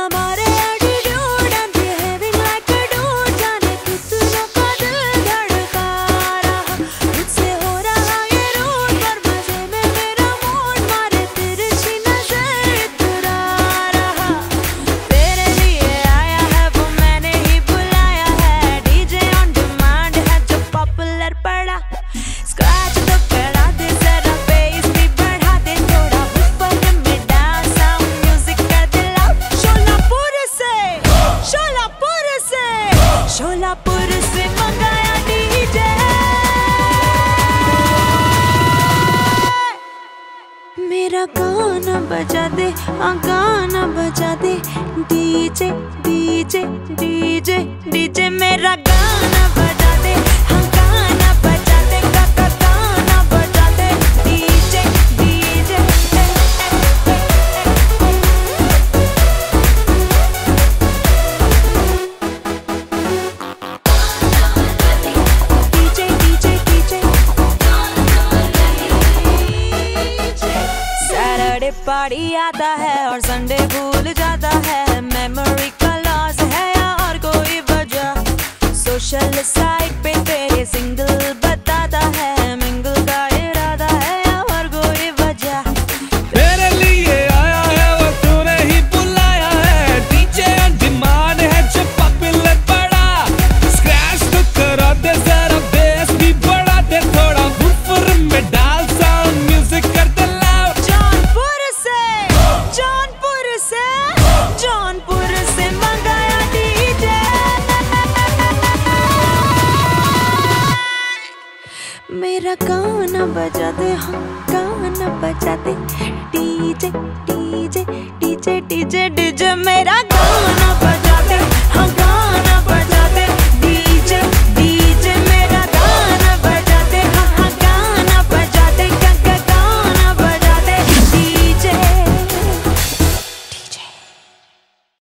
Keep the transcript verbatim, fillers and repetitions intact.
हमारे attitude and behaving like a dude, जाने कितनों का दिल धड़का रहा, मुझसे हो रहा ये रूट, पर मजे में मेरा मूड, मारे तिरछी नजर इतरा रहा। तेरे लिए आया है वो मैंने ही बुलाया है, डीजे ऑन डिमांड है जो पॉपुलर पड़ा, स्क्रैच तो करा दे जरा, बेस भी बढ़ा दे थोड़ा, ऊपर में डांस साउंड म्यूजिक कर दे लाउड, शोलापुर से शोलापुर से शोलापुर से मंगाया डीजे, मेरा गाना बजा दे, हाँ गाना बजा दे, डीजे डीजे डीजे डीजे मेरा गाना बजा दे, हाँ गाना बजा दे, काका गाना बजा दे, DJ DJ DJ DJ DJ Saturday party आता है और संडे भूल जाता है, मेमोरी का लॉस है या और कोई वजह, सोशल साइट पे तेरे सिंगल बताता है, मिंगल का इरादा है या और कोई वजह, तेरे लिए आया है वो तूने ही बुलाया है, डीजे ऑन डिमांड है जो पॉपुलर पड़ा, स्क्रैच तो करा दे जरा, बेस भी बढ़ा दे थोड़ा, ऊपर में डाल साउंड म्यूजिक कर दे लाउड, जौनपुर से जौनपुर से जौनपुर से मंगाया डीजे, मेरा गाना बजा दे, हाँ गाना बजा दे, DJ DJ DJ DJ DJ मेरा गाना बजा